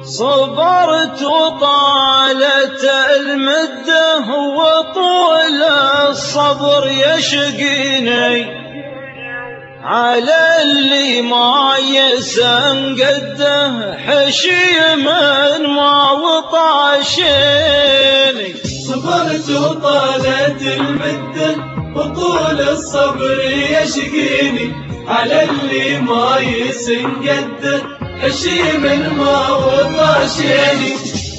صبرت وطالت المدة وطول الصبر يشقيني على اللي ما يسن قده حشيما ما وطاشيني. صبرت وطالت المدة وطول الصبر يشقيني على اللي ما يسن قده حشيما ما وطاشيني.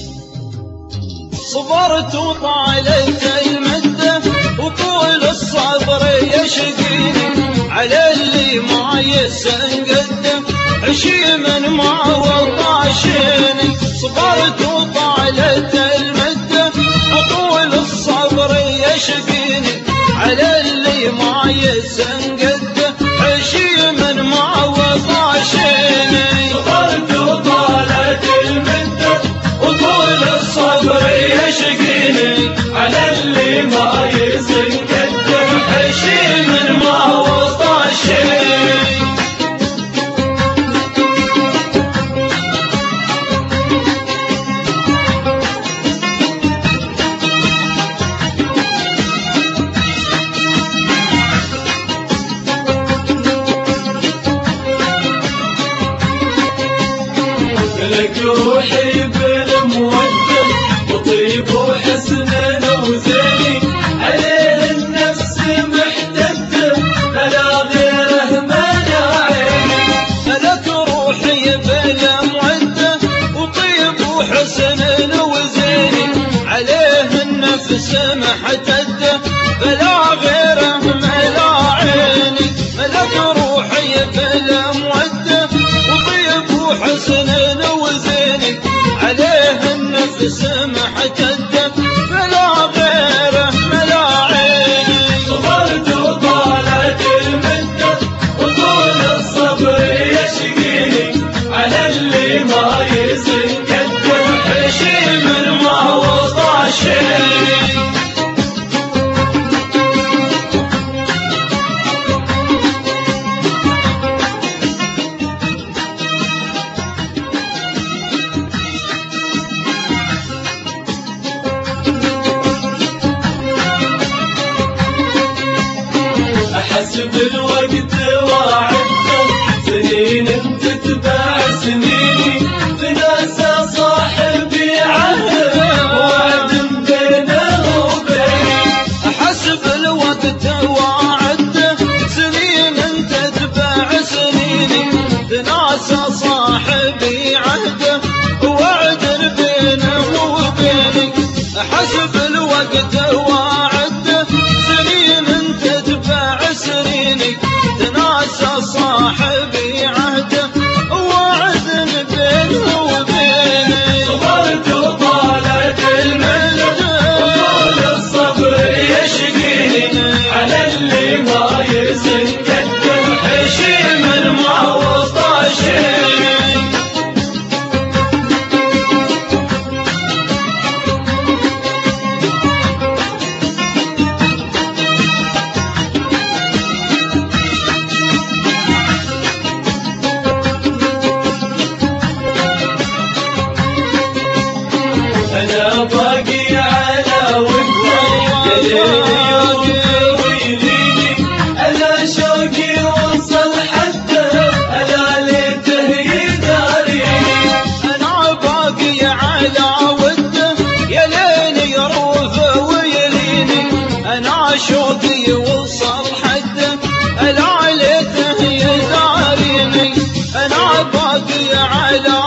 صبرت وطالت المدة وطول الصبر يشقيني على اللي ما يسن قده حشيما ما وطاشيني. صبرت وطالت المدة وطول الصبر يشقيني على اللي ما يسن قده حشيما ما وطاشيني. صبرت وطالت المدة وطول الصبر يشقيني على اللي ما يسن قده حشيما ما وطاشيني. لك روحي بالمودة وطيب وحسن وزيني عليه النفس محتدة فلا غيره ملا عيني. لك روحي بالمودة وطيب وحسن وزيني عليه النفس محتدة فلا غيره ملا عيني. لك روحي بالمودة وطيب وحسن عليه النفس محتدة فلا غيره ملا عيني. صبرت وطالت المدة وطول الصبر يشقيني على اللي ما يسن قده حشيما ما وطاشيني. أحسب الوقت وعدته سنين تتبع سنيني تناسى صاحبي عهد وعد بينه وبيني. أحسب الوقت وعدته سنين تتبع سنيني تناسى صاحبي عهده وعد بينه وبيني. أحسب الوقت وعدته سنين تتبع سنيني تناسى صاحبي عهده وعد بينه وبيني. صبرت وطالت المدة وطول الصبر يشقيني على اللي ما يسن قده حشيما ما وطاشيني. أنا باقي على وده يا ليلي ويليني أنا شوقي وصل حده أنا ليته يداريني. أنا باقي على وده يا ليلي يروح ويليني أنا شوقي وصل حده ألا ليته يداريني. أنا باقي على